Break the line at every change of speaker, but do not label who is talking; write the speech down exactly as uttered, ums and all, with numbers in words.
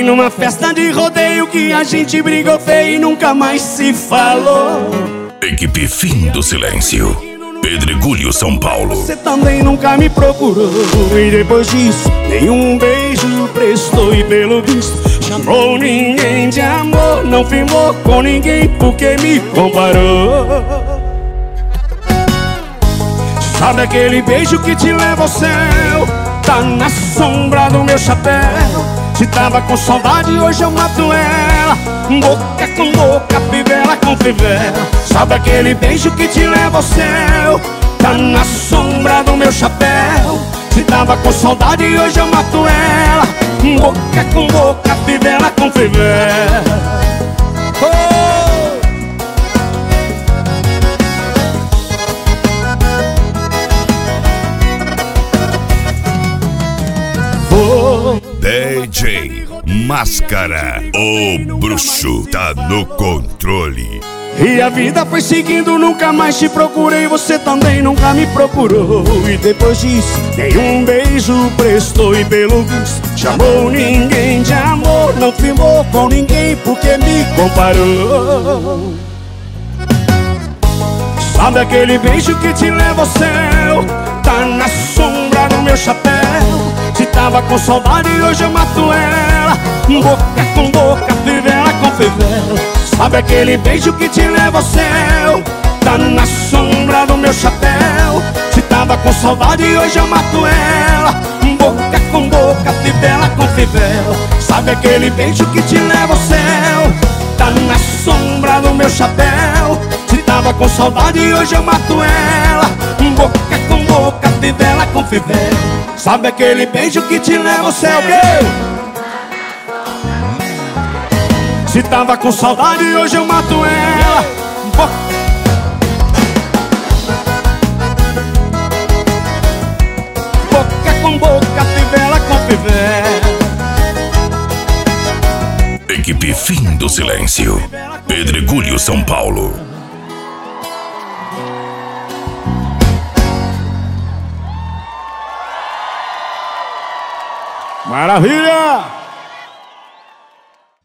numa festa de rodeio que a gente brigou feio e nunca mais se falou.
Equipe Fim do Silêncio, Pedregulho, São Paulo.
Você também nunca me procurou, e depois disso nenhum beijo prestou. E pelo visto chamou ninguém de amor, não firmou com ninguém porque me comparou. Sabe aquele beijo que te leva ao céu? Tá na sombra do meu chapéu. Se tava com saudade, hoje eu mato ela. Boca com boca, fivela com fivela. Sabe aquele beijo que te leva ao céu? Tá na sombra do meu chapéu. Se tava com saudade, hoje eu mato ela. Boca com boca, fivela com fivela. Oh!
D J Máscara, o bruxo tá no controle.
E a vida foi seguindo, nunca mais te procurei. Você também nunca me procurou. E depois disso, nenhum beijo prestou. E pelo visto, chamou ninguém de amor, não firmou com ninguém porque me comparou. Sabe aquele beijo que te leva ao céu? Tá na sombra do meu chapéu. Se tava com saudade, hoje eu mato ela. Boca com boca, fivela com fivela. Sabe aquele beijo que te leva ao céu? Tá na sombra do meu chapéu. Se tava com saudade, hoje eu mato ela. Boca com boca, fivela com fivela. Sabe aquele beijo que te leva ao céu? Tá na sombra do meu chapéu. Se tava com saudade, hoje eu mato ela. Boca com boca, fivela com fivela. Sabe aquele beijo que te leva ao céu? Se tava com saudade, hoje eu mato ela. Boca, boca com boca, fivela com fivela.
Equipe Fim do Silêncio, Pedregulho, São Paulo.
Maravilha!